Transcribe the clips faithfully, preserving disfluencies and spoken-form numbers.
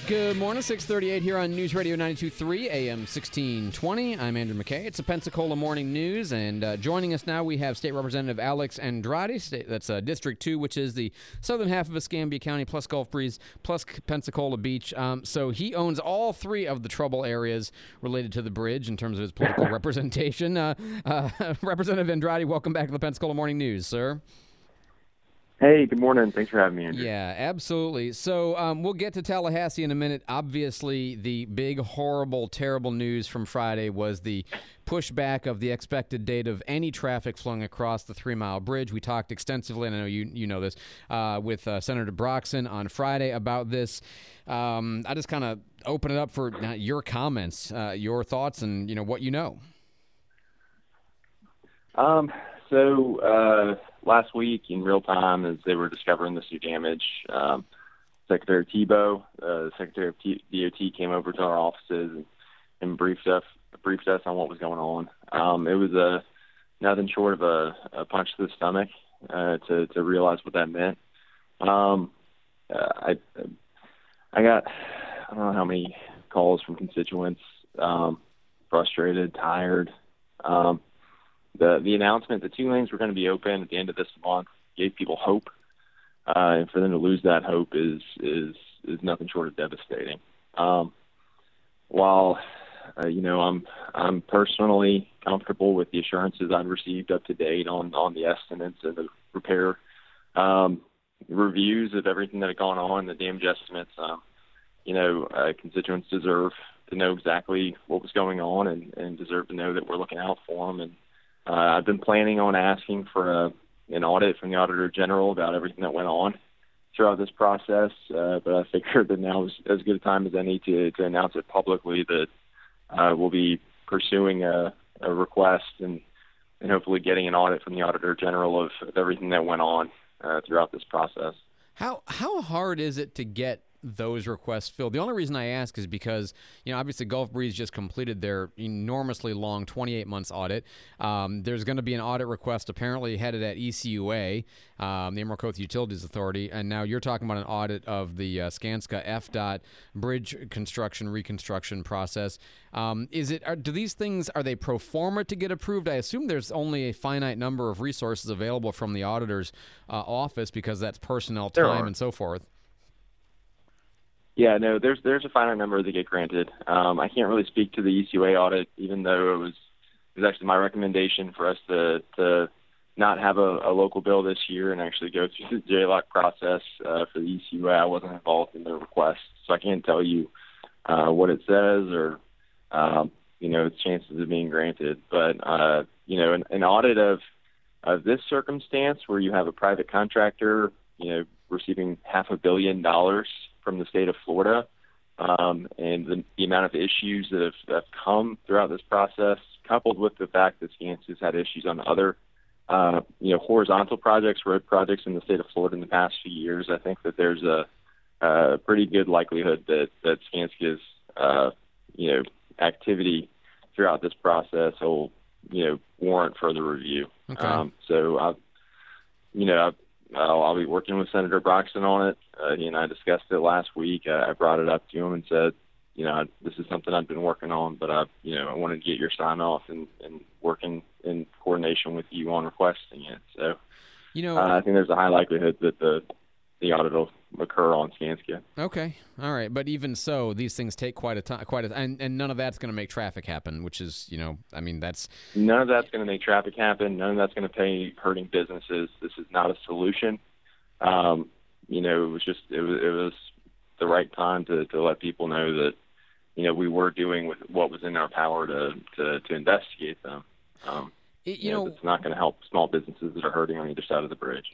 Good morning, six thirty-eight here on News Radio ninety-two point three, A M sixteen twenty. I'm Andrew McKay. It's the Pensacola Morning News, and uh, joining us now we have State Representative Alex Andrade. State, that's uh, District two, which is the southern half of Escambia County, plus Gulf Breeze, plus Pensacola Beach. Um, so he owns all three of the trouble areas related to the bridge in terms of his political representation. Uh, uh, Representative Andrade, welcome back to the Pensacola Morning News, sir. Hey, good morning. Thanks for having me, Andrew. Yeah, absolutely. So um, we'll get to Tallahassee in a minute. Obviously, the big, horrible, terrible news from Friday was the pushback of the expected date of any traffic flowing across the Three-Mile Bridge. We talked extensively, and I know you you know this, uh, with uh, Senator Broxson on Friday about this. Um, I just kind of open it up for your comments, uh, your thoughts, and you know what you know. Um. So uh, last week, in real time, as they were discovering this new damage, um, Secretary Thibeault, uh, the Secretary of T- D O T, came over to our offices and, and briefed us briefed us on what was going on. Um, it was a nothing short of a, a punch to the stomach uh, to to realize what that meant. Um, uh, I I got I don't know how many calls from constituents, um, frustrated, tired. Um, The the announcement that two lanes were going to be open at the end of this month gave people hope, uh, and for them to lose that hope is is is nothing short of devastating. Um, while uh, you know I'm I'm personally comfortable with the assurances I've received up to date on on the estimates and the repair um, reviews of everything that had gone on, the damage estimates. Um, you know, uh, constituents deserve to know exactly what was going on and, and deserve to know that we're looking out for them. And Uh, I've been planning on asking for a, an audit from the Auditor General about everything that went on throughout this process, uh, but I figured that now is as good a time as any to, to announce it publicly that uh, we'll be pursuing a, a request and, and hopefully getting an audit from the Auditor General of, of everything that went on uh, throughout this process. How how hard is it to get those requests filled? The only reason I ask is because, you know, obviously Gulf Breeze just completed their enormously long twenty-eight months audit. Um, there's going to be an audit request apparently headed at E C U A, um, the Emerald Coast Utilities Authority, and now you're talking about an audit of the uh, Skanska F D O T bridge construction reconstruction process. Um, is it? Are, do these things, are they pro forma to get approved? I assume there's only a finite number of resources available from the auditor's uh, office because that's personnel time and so forth. Yeah, no, there's there's a finite number that get granted. Um, I can't really speak to the E C U A audit, even though it was it was actually my recommendation for us to to not have a, a local bill this year and actually go through the J LOC process uh, for the E C U A. I wasn't involved in the request, so I can't tell you uh, what it says or um, you know its chances of being granted. But uh, you know, an, an audit of of this circumstance, where you have a private contractor, you know, receiving half a billion dollars from the state of Florida, um, and the, the amount of issues that have, that have come throughout this process, coupled with the fact that Skanska has had issues on other, uh, you know, horizontal projects, road projects in the state of Florida in the past few years, I think that there's a, a pretty good likelihood that, that Skanska's, uh, you know, activity throughout this process will, you know, warrant further review. Okay. Um, so, I, you know, I've, I'll, I'll be working with Senator Broxson on it. Uh, he and I discussed it last week. Uh, I brought it up to him and said, you know, this is something I've been working on, but I, you know, I wanted to get your sign off and, and working in coordination with you on requesting it. So, you know, uh, I think there's a high likelihood that the the audit will occur on Skanska. Okay, all right, but even so, these things take quite a time, quite a, and and none of that's going to make traffic happen. Which is, you know, I mean, that's none of that's going to make traffic happen. None of that's going to pay hurting businesses. This is not a solution. Um, you know, it was just it was, it was the right time to, to let people know that, you know, we were doing with what was in our power to to, to investigate them. Um, it, you, you know, know, it's not going to help small businesses that are hurting on either side of the bridge.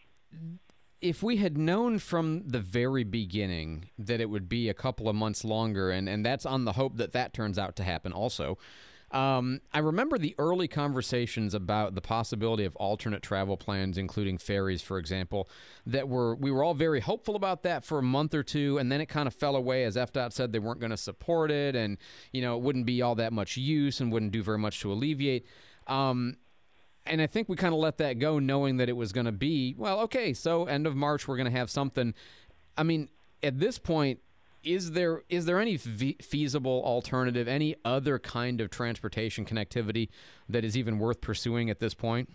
If we had known from the very beginning that it would be a couple of months longer, and, and that's on the hope that that turns out to happen also, um, I remember the early conversations about the possibility of alternate travel plans, including ferries, for example, that were we were all very hopeful about that for a month or two, and then it kind of fell away as F D O T said they weren't going to support it, and you know it wouldn't be all that much use and wouldn't do very much to alleviate. Um, And I think we kind of let that go, knowing that it was going to be, well, okay, so end of March, we're going to have something. I mean, at this point, Is there is there any fe- feasible alternative, any other kind of transportation connectivity that is even worth pursuing at this point?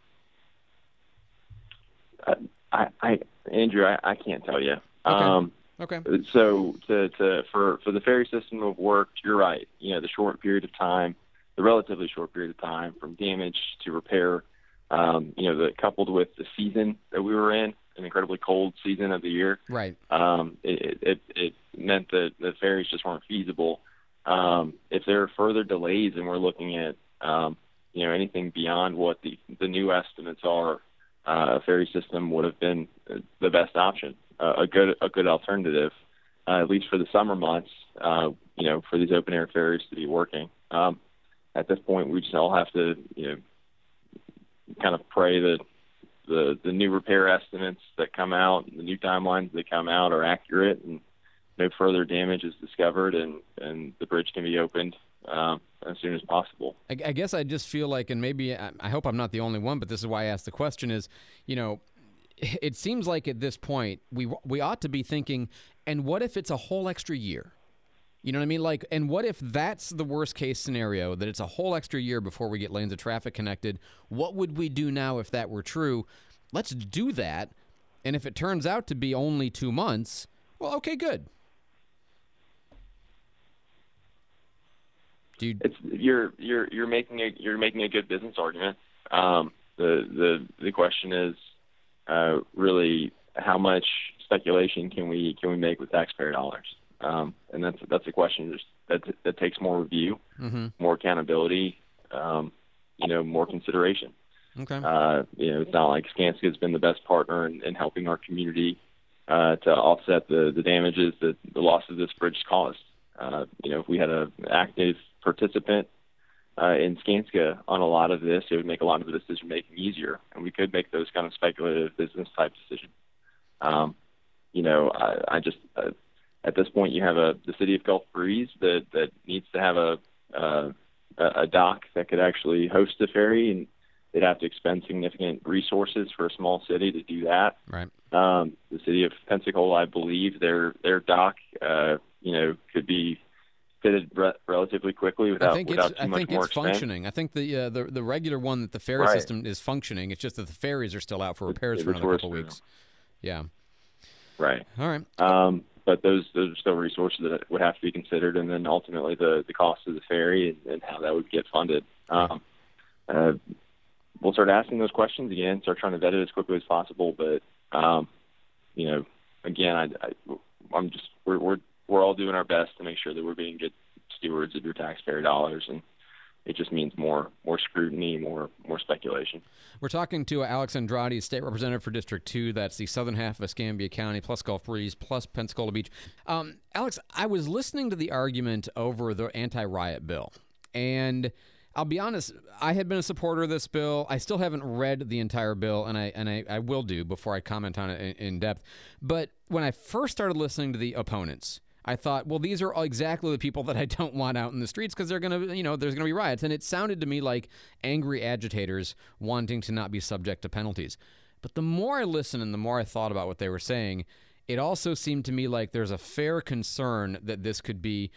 Uh, I, I, Andrew, I, I can't tell you. Okay. Um, okay. So to, to for for the ferry system to work, you're right. You know, the short period of time, the relatively short period of time from damage to repair. Um, you know, the coupled with the season that we were in, an incredibly cold season of the year. Right. Um, it, it it meant that the ferries just weren't feasible. Um, if there are further delays, and we're looking at um, you know anything beyond what the the new estimates are, uh, a ferry system would have been the best option, uh, a good a good alternative, uh, at least for the summer months. Uh, you know, for these open air ferries to be working. Um, at this point, we just all have to you know kind of pray that the the new repair estimates that come out, the new timelines that come out, are accurate, and no further damage is discovered, and and the bridge can be opened um, as soon as possible. I, I guess I just feel like, and maybe I, I hope I'm not the only one, but this is why I asked the question: is you know, it seems like at this point we we ought to be thinking, and what if it's a whole extra year? You know what I mean? Like, and what if that's the worst case scenario, that it's a whole extra year before we get lanes of traffic connected? What would we do now if that were true? Let's do that. And if it turns out to be only two months, well, okay, good. Dude, it's you're you're you're making a you're making a good business argument. Um, the the the question is uh, really how much speculation can we can we make with taxpayer dollars? Um, and that's that's a question that that takes more review, mm-hmm. more accountability, um, you know, more consideration. Okay. Uh, you know, it's not like Skanska has been the best partner in, in helping our community uh, to offset the, the damages that the loss of this bridge caused. Uh, you know, if we had an active participant uh, in Skanska on a lot of this, it would make a lot of the decision making easier, and we could make those kind of speculative business type decisions. Um, you know, I, I just. Uh, At this point, you have a the city of Gulf Breeze that, that needs to have a, a a dock that could actually host a ferry, and they'd have to expend significant resources for a small city to do that. Right. Um, the city of Pensacola, I believe, their their dock, uh, you know, could be fitted re- relatively quickly without I think without it's, too I much think more it's expense. functioning. I think the uh, the the regular one that the ferry Right. system is functioning. It's just that the ferries are still out for repairs It- for it's another couple worse weeks. Yeah. Right. All right. Um, but those those are still resources that would have to be considered, and then ultimately the, the cost of the ferry and, and how that would get funded. Um, uh, we'll start asking those questions again, start trying to vet it as quickly as possible. But um, you know, again, I, I, I'm just we're we're we're all doing our best to make sure that we're being good stewards of your taxpayer dollars, and it just means more more scrutiny, more more speculation. We're talking to Alex Andrade, state representative for District two. That's the southern half of Escambia County, plus Gulf Breeze, plus Pensacola Beach. Um, Alex, I was listening to the argument over the anti-riot bill, and I'll be honest, I had been a supporter of this bill. I still haven't read the entire bill, and I and I, I will do before I comment on it in, in depth. But when I first started listening to the opponents, I thought, well, these are exactly the people that I don't want out in the streets because they're going to, you know, there's going to be riots. And it sounded to me like angry agitators wanting to not be subject to penalties. But the more I listened and the more I thought about what they were saying, it also seemed to me like there's a fair concern that this could be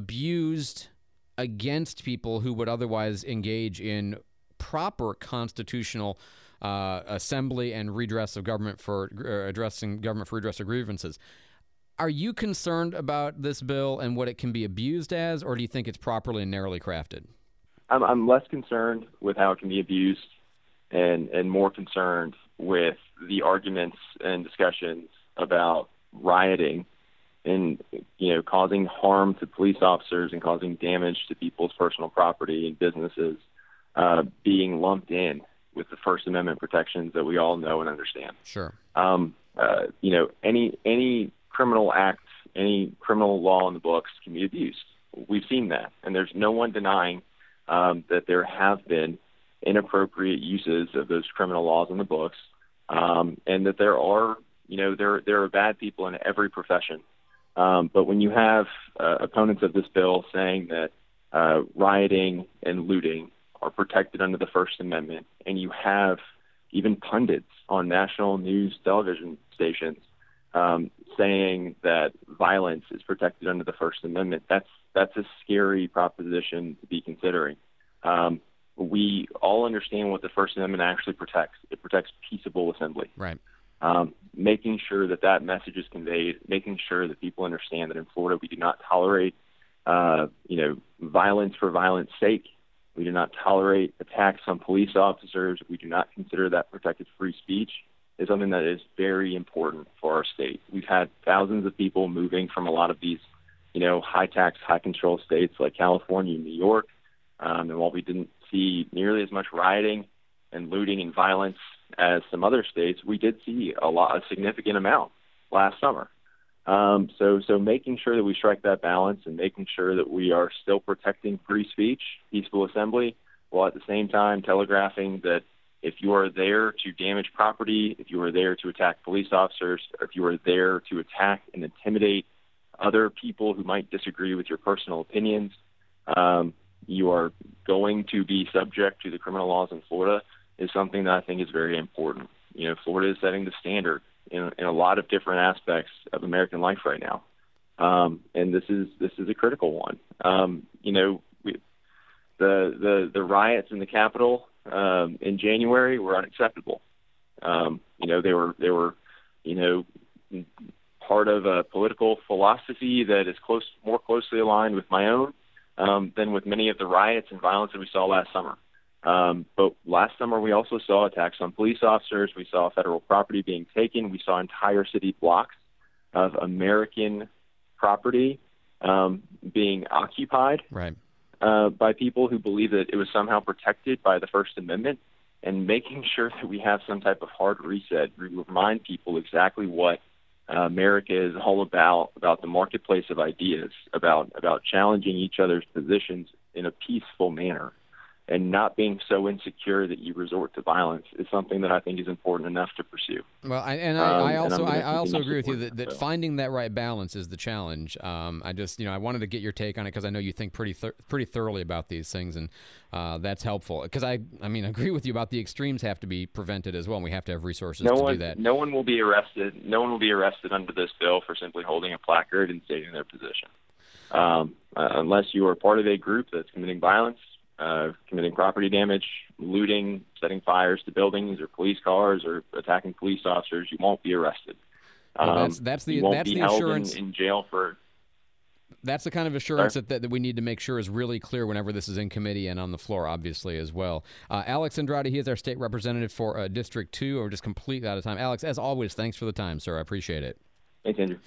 abused against people who would otherwise engage in proper constitutional uh, assembly and redress of government for uh, addressing government for redress of grievances. Are you concerned about this bill and what it can be abused as, or do you think it's properly and narrowly crafted? I'm, I'm less concerned with how it can be abused, and and more concerned with the arguments and discussions about rioting and you know causing harm to police officers and causing damage to people's personal property and businesses uh, being lumped in with the First Amendment protections that we all know and understand. Sure. Um, uh, you know, any any criminal act, any criminal law in the books can be abused. We've seen that, and there's no one denying um, that there have been inappropriate uses of those criminal laws in the books, um, and that there are, you know, there there are bad people in every profession. Um, but when you have uh, opponents of this bill saying that uh, rioting and looting are protected under the First Amendment, and you have even pundits on national news television stations um, saying that violence is protected under the First Amendment. That's that's a scary proposition to be considering. Um, we all understand what the First Amendment actually protects. It protects peaceable assembly. Right. Um, making sure that that message is conveyed, making sure that people understand that in Florida we do not tolerate, uh, you know, violence for violence sake. We do not tolerate attacks on police officers. We do not consider that protected free speech. Is something that is very important for our state. We've had thousands of people moving from a lot of these, you know, high tax, high control states like California and New York. Um, and while we didn't see nearly as much rioting and looting and violence as some other states, we did see a lot, a significant amount last summer. Um, so, so making sure that we strike that balance and making sure that we are still protecting free speech, peaceful assembly, while at the same time telegraphing that if you are there to damage property, if you are there to attack police officers, or if you are there to attack and intimidate other people who might disagree with your personal opinions, um, you are going to be subject to the criminal laws in Florida, is something that I think is very important. You know, Florida is setting the standard in, in a lot of different aspects of American life right now, um, and this is this is a critical one. Um, you know, we, the the the riots in the Capitol um, in January were unacceptable. Um, you know, they were they were you know part of a political philosophy that is close more closely aligned with my own um, than with many of the riots and violence that we saw last summer. Um, but last summer, we also saw attacks on police officers. We saw federal property being taken. We saw entire city blocks of American property um, being occupied right. uh, by people who believe that it was somehow protected by the First Amendment, and making sure that we have some type of hard reset, remind people exactly what uh, America is all about, about the marketplace of ideas, about, about challenging each other's positions in a peaceful manner. And not being so insecure that you resort to violence is something that I think is important enough to pursue. Well, I, and I, um, I also and I, I also agree with you that, that, that so. finding that right balance is the challenge. Um, I just you know I wanted to get your take on it because I know you think pretty thir- pretty thoroughly about these things, and uh, that's helpful. Because I I mean I agree with you about the extremes have to be prevented as well, and we have to have resources no to one, do that. No one will be arrested. No one will be arrested under this bill for simply holding a placard and stating their position, um, uh, unless you are part of a group that's committing violence. Uh, committing property damage, looting, setting fires to buildings or police cars, or attacking police officers, you won't be arrested. Well, Um, that's that's the you won't that's be the held assurance in, in jail for. That's the kind of assurance that, that, that we need to make sure is really clear whenever this is in committee and on the floor, obviously, as well. Uh, Alex Andrade, he is our state representative for uh, District two. We're just completely out of time. Alex, as always, thanks for the time, sir. I appreciate it. Thanks, Andrew.